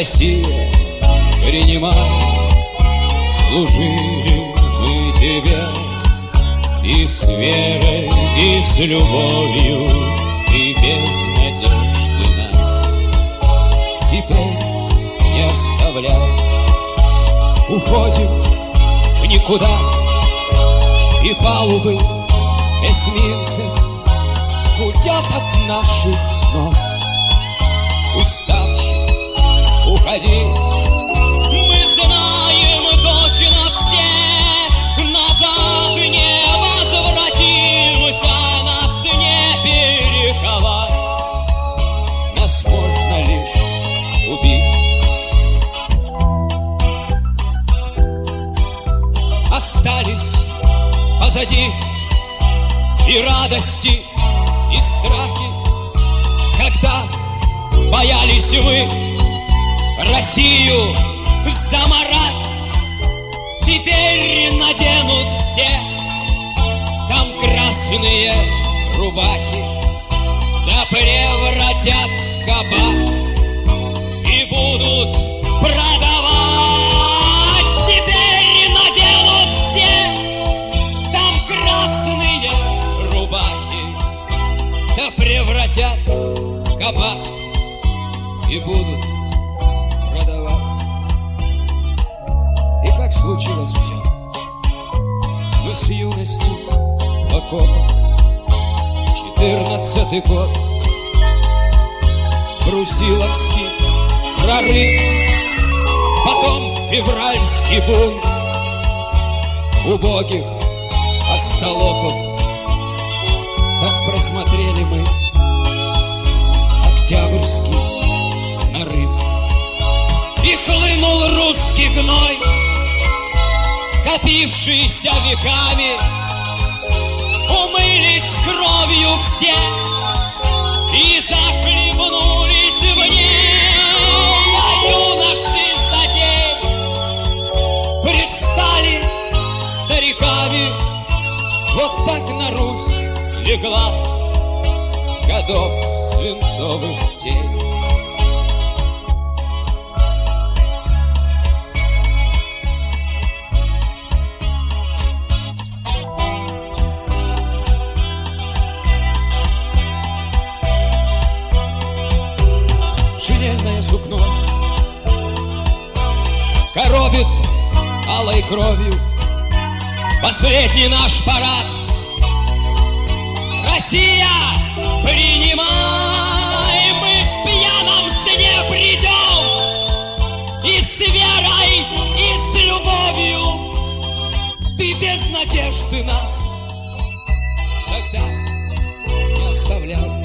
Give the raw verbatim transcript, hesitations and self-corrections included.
Россия, принимай, служили мы тебе и с верой, и с любовью, и без надежды нас. Теперь не оставляй, уходим в никуда, и палубы эсминцев гудят от наших ног. Уставший уходить, мы знаем точно все, назад не возвратимся, нас не перековать, нас можно лишь убить. Остались позади и радости, и страхи, когда боялись вы Россию замарать. Теперь наденут все там красные рубахи, да превратят в кабак и будут продавать. Теперь наденут все там красные рубахи, да превратят в кабак и будут продавать. И как случилось все, мы с юности в окопах, четырнадцатый год, Брусиловский прорыв, потом февральский бунт убогих остолопов. Так просмотрели мы октябрьский нарыв, и хлынул русский гной, копившийся веками. Умылись кровью все и захлебнулись в ней, а юноши за день предстали стариками. Вот так на Русь легла годов свинцовых тень. Шинельное сукно коробит алой кровью последний наш парад. Россия, принимай, мы в пьяном сне придем, и с верой, и с любовью. Ты без надежды нас тогда не оставляй.